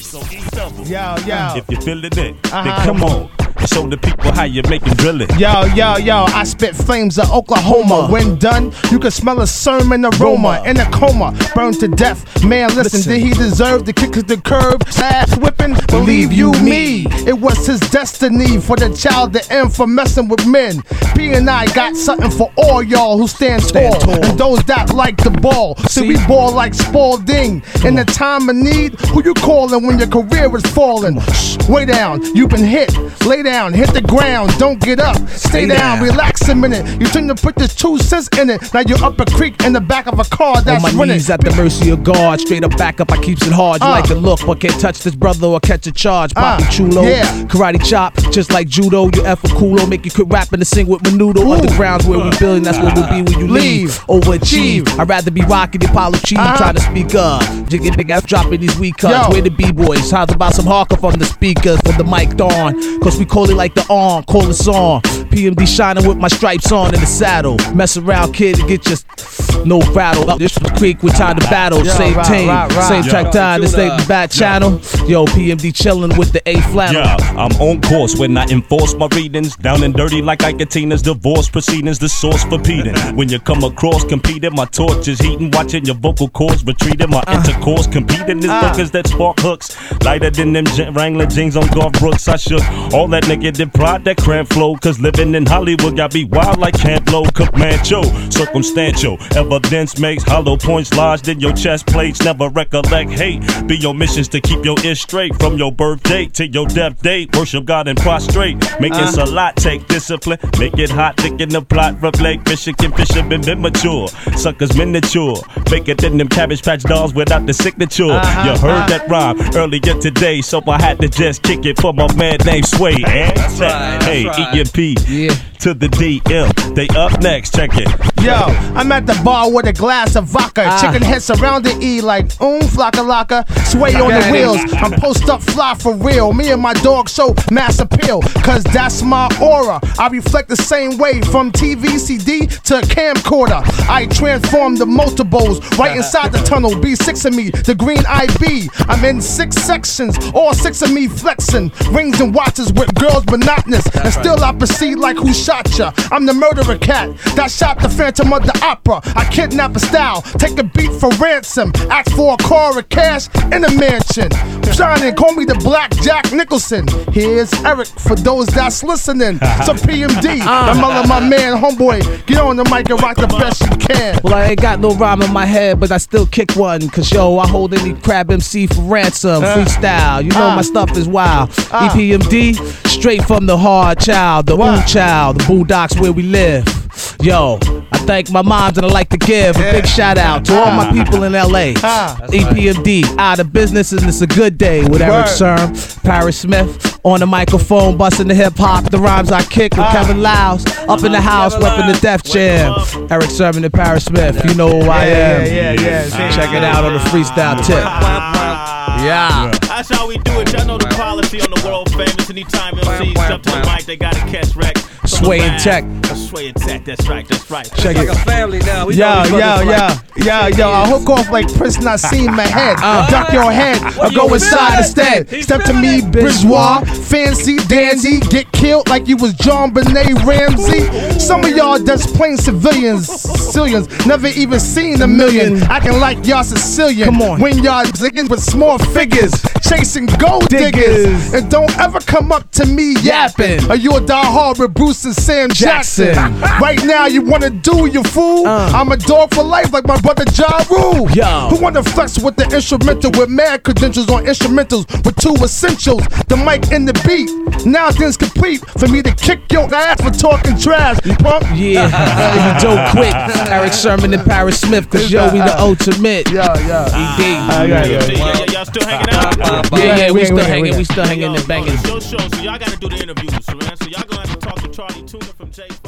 So eat double. Yo. If you're feeling it, then come on. And show the people how you make it drill it. Yo, I spit flames of Oklahoma. When done, you can smell a sermon aroma. In a coma, burned to death. Man, listen, did he deserve to kick to the curb? Ass whipping? Believe you me, it was his destiny for the child to end for messing with men. P and I got something for all y'all who stand tall. And those that like the ball. See, we ball like Spalding. In the time of need, who you calling when your career is falling? Shh, way down, you've been hit. Lay down, hit the ground, don't get up. Stay down, relax a minute. You tend to put this 2 cents in it. Now you're up a creek in the back of a car that's on my running. Knees at the mercy of God. Straight up back up, I keeps it hard. You like to look, but can't touch this brother or catch a charge. Poppy chulo, karate chop, just like judo. You F a culo, make you quit rapping to sing with Menudo. Underground's where we building, that's where we'll be when you leave. Overachieve, I'd rather be rocking the Apollo Chief. Try to speak up, jigging big ass dropping these weak cuts. Where the B-boys, how's about some hardcore from the speakers, from the mic on. Cause we call it like the arm, call us on. PMD shining with my stripes on in the saddle. Mess around, kid, and get just no rattle. This was Creek with time to battle. Same team, same track time, this ain't the bad channel. Yo, PMD chillin' with the A flannel. Yeah, I'm on course when I enforce my readings. Down and dirty like Icatina's divorce proceedings. The source for Peter. When you come across competing, my torch is heating. Watching your vocal cords retreating. My intercourse competing is focus that spark hooks. Lighter than them Wrangler jeans on Garth Brooks. I shook all that negative pride, that cramp flow. Cause living in Hollywood got me wild like Camp Low. Comancho, circumstantial. Evidence makes hollow points lodged in your chest plates. Never recollect hate. Be your missions to keep your ears straight. From your birthday to your death date. Worship God and prostrate. Making salat take discipline. Make it hot, licking the plot. Rough Lake, Michigan, fishermen been mature. Suckers miniature. Faker than them Cabbage Patch dolls without the signature. You heard that rhyme earlier today. So I had to just kick it for my man named Sway. Hey, EMP to the DM. They up next, check it. Yo, I'm at the bar with a glass of vodka. Chicken head surrounded E like flocka locka. Sway on the wheels. I'm post up fly for real. Me and my dog show mass appeal. Cause that's my aura. I reflect the same way from TV, CD to camcorder. I transform the multiples right inside the tunnel. B6 of me, the green IB. I'm in 6 sections, all 6 of me flexing. Rings and watches with girls monotonous. And still I proceed like who shot ya. I'm the murderer cat that shot the Phantom of the Opera. I kidnap a style, take a beat for ransom. Ask for a car of cash in a mansion. Shining, call me the Black Jack Nicholson. Here's Eric for those that's listening. So PMD, I'm all of my man, homeboy. Get on the mic and rock the best you can. Well, I ain't got no rhyme in my head, but I still kick one. Cause yo, I hold any crab MC for ransom. Freestyle, you know my stuff is wild. EPMD, straight from the hard child, the old child, the boondocks where we live. Yo, I thank my moms and I like to give a big shout out to all my people in LA. EPMD, out of business and it's a good day with Eric Serm, Paris Smith on the microphone, busting the hip hop, the rhymes I kick with Kevin Lyles, up in the house, repping the Def Jam. Eric Sermon and Paris Smith, you know who I am. Check it out on the freestyle tip. Yeah. That's how we do it. Y'all know the policy on the world famous. Anytime MCs jump to the mic, they gotta catch wreck. Sway and Tech. Sway and Tech, that's right. Check it. Like a family now. Yo, I hook off like Prince Nassim my head. Duck your head or go inside instead. Step to me, bourgeois, fancy, dandy. Get killed like you was John Benet Ramsey. Some of y'all just plain civilians, never even seen a million. Acting like y'all Sicilian. Come on. When y'all zigging with small figures, chasing gold diggers. And don't ever come up to me yapping. Or you a die-hard with Bruce and Sam Jackson. Right now you wanna do, you fool? I'm a dog for life like my brother Ja Rule. Who wanna flex with the instrumental with mad credentials on instrumentals with 2 essentials, the mic and the beat. Now things complete for me to kick your ass for talking trash, you punk. Yeah, you don't quit. Eric Sermon and Paris Smith, cause yo, we the ultimate. Y'all still hanging out? Yeah, we still hanging and banging. So y'all gotta do the interviews, man. So y'all gonna have to talk to Charlie Tuna from Jay.